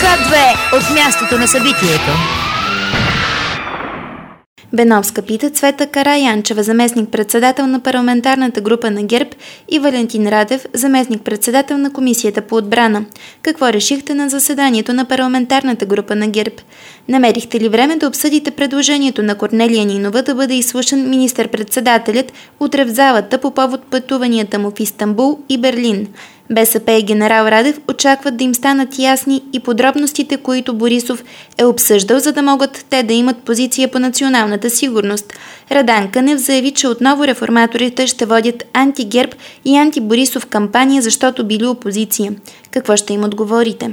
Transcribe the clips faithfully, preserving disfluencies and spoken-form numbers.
две от мястото на събитието. Беновска пита Цвета Караянчева, заместник-председател на парламентарната група на ГЕРБ, и Валентин Радев, заместник-председател на Комисията по отбрана. Какво решихте на заседанието на парламентарната група на ГЕРБ? Намерихте ли време да обсъдите предложението на Корнелия Нинова да бъде изслушан министър-председателят утре в залата по повод пътуванията му в Истанбул и Берлин? БСП и генерал Радев очакват да им станат ясни и подробностите, които Борисов е обсъждал, за да могат те да имат позиция по националната сигурност. Радан Кънев заяви, че отново реформаторите ще водят анти-ГЕРБ и анти-Борисов кампания, защото били опозиция. Какво ще им отговорите?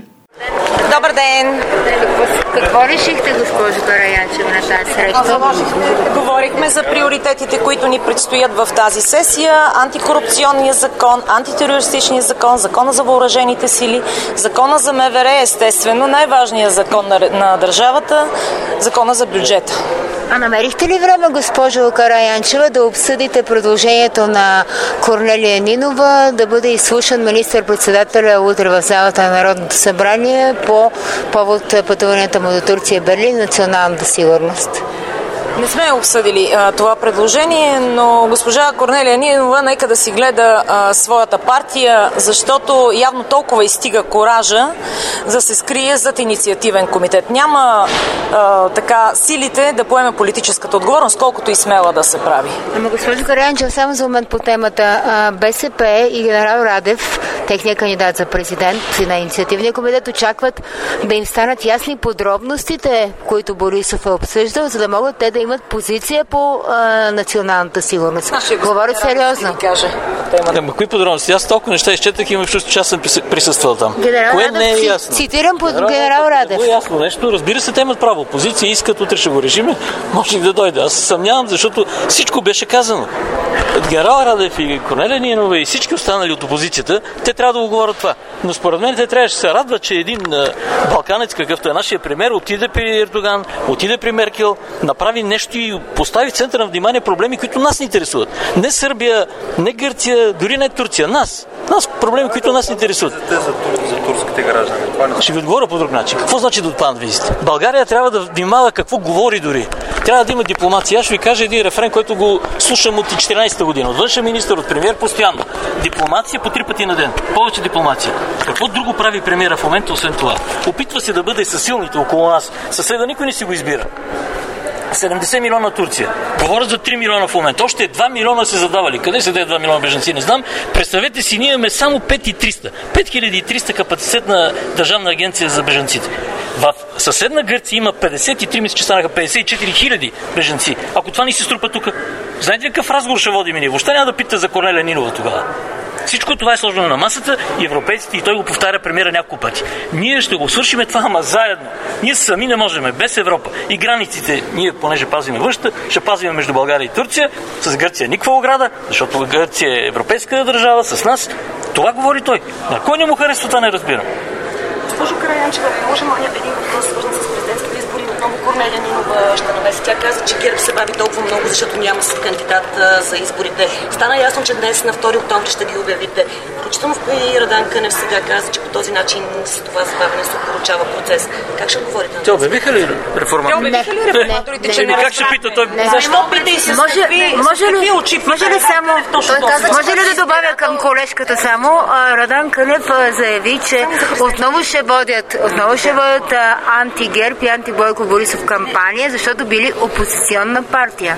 Добър ден! Какво решихте, госпожо Караянчева, на тази среща? Говорихме за приоритетите, които ни предстоят в тази сесия. Антикорупционния закон, антитерористичния закон, закона за въоръжените сили, закона за МВР, естествено, най-важният закон на, на държавата, закона за бюджета. А намерихте ли време, госпожо Караянчева, да обсъдите предложението на Корнелия Нинова да бъде изслушан министър-председателя утре в залата на Народното събрание по повод пътуванията му до Турция и Берлин, националната сигурност? Не сме обсъдили а, това предложение, но госпожа Корнелия Нинова нека да си гледа а, своята партия, защото явно толкова изстига коража за да се скрие зад инициативен комитет. Няма а, така силите да поеме политическата отговорност, колкото и смела да се прави. Ама госпожо Караянчева, само за момент по темата. А, БСП и генерал Радев, техният кандидат за президент на инициативния комитет, очакват да им станат ясни подробностите, които Борисов е обсъждал, за да могат те да имат позиция по а, националната сигурност. Говоря сериозно. Ама кои подробности? Аз толкова неща изчетах и имам чувство, че аз съм присъствал там. Генерал Кое Радев, не е ясно? Цитирам по генерал, генерал Радев. Е ясно нещо. Разбира се, те имат право. Опозиция искат, утре ще го решиме. Може да дойде. Аз се съмнявам, защото всичко беше казано. Генерал Радев и Корнелия Нинова и всички останали от опозицията, те трябва да го говорят това. Но според мен те трябваше да се радват, че един балканец, какъвто е нашия премиер, отиде при Ердоган, отиде при Меркел, направи нещо и постави в центъра на внимание проблеми, които нас не интересуват. Не Сърбия, не Гърция, дори не Турция. Нас. Нас проблеми, които нас не интересуват. За, за, за турските граждани. Ще ви отговоря по друг начин. Какво значи да отпаднат визите? България трябва да внимава какво говори дори. Трябва да има дипломация. Аз ще ви кажа един рефрен, който го слушам от четиринадесета година. От външен министър, от премиер постоянно. Дипломация по три пъти на ден. Повече дипломация. Какво друго прави премиера в момента, освен това? Опитва се да бъде със силните около нас. Съседа никой не си го избира. седемдесет милиона Турция. Говорят за три милиона в момента. Още два милиона се задавали. Къде се даде два милиона бежанци? Не знам. Представете си, ние имаме само пет хиляди и триста. пет хиляди и триста капацитет на Държавна агенция за бежанците. В съседна Гърция има петдесет и три, мисля, че станаха петдесет и четири хиляди бежанци. Ако това ни се струпа тук, знаете ли какъв разговор ще водим ние? Въобще няма да питате за Корнелия Нинова тогава. Всичко това е сложено на масата и европейците, и той го повтаря премиера няколко пъти. Ние ще го свършим това, ама заедно. Ние сами не можем, без Европа. И границите, ние, понеже пазиме външта, ще пазиме между България и Турция. С Гърция никаква ограда, защото Гърция е европейска държава, с нас. Това говори той. На кой не му харесва, това не разбирам. Госпожо Караянчева, може един въпрос, свързан с президентските избори. Отново Корнелия Нинова ще намеси. Тя каза, че ГЕРБ се бави толкова много, защото няма си кандидат а, за изборите. Стана ясно, че днес на втори октомври ще ги обявите. Включително и Радан Кънев сега каза, че по този начин с това забавяне се поручава процес. Как ще говорите на това? Те обявиха ли реформаторите? Те обявиха ли реформаторите, че не как ще пита той? Защо пита и с какви очи? Може ли само... Може ли да добавя към колежката само? Радан Кънев заяви, че отново ще водят, отново ще водят анти-ГЕРБ и анти-Бойко Борисов кампания, защото били опозиционна партия.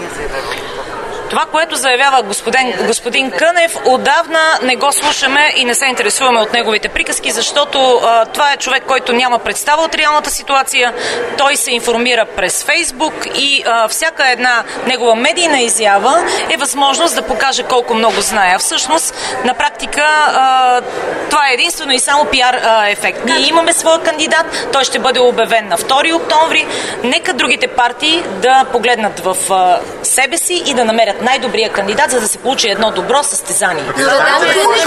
Това, което заявява господин, господин Кънев, отдавна не го слушаме и не се интересуваме от неговите приказки, защото а, това е човек, който няма представа от реалната ситуация. Той се информира през Фейсбук и а, всяка една негова медийна изява е възможност да покаже колко много знае. Всъщност, на практика, а, това е единствено и само пиар а, ефект. Ние имаме своя кандидат, той ще бъде обявен на втори октомври. Нека другите партии да погледнат в а, себе си и да намерят най-добрия кандидат, за да се получи едно добро състезание. Вие знаете ли кой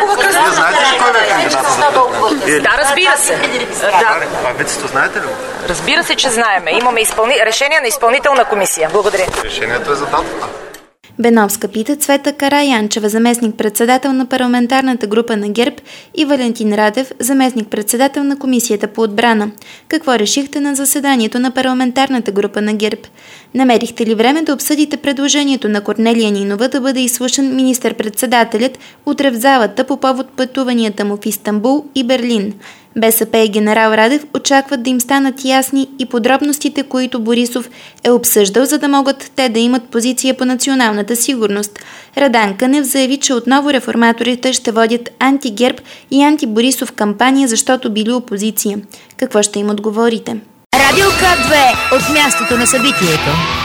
е кандидата? Да, разбира се. Да. А вицето знаете ли? Разбира се, че знаеме. Имаме изпълни... решение на изпълнителна комисия. Благодаря. Решението е за датата. Беновска пита Цвета Караянчева, заместник-председател на парламентарната група на ГЕРБ, и Валентин Радев, заместник-председател на Комисията по отбрана. Какво решихте на заседанието на парламентарната група на ГЕРБ? Намерихте ли време да обсъдите предложението на Корнелия Нинова да бъде изслушан министър-председателят утре в залата по повод пътуванията му в Истанбул и Берлин? БСП и генерал Радев очакват да им станат ясни и подробностите, които Борисов е обсъждал, за да могат те да имат позиция по националната сигурност. Радан Кънев заяви, че отново реформаторите ще водят анти-ГЕРБ и анти-Борисов кампания, защото били опозиция. Какво ще им отговорите? Радио К две от мястото на събитието.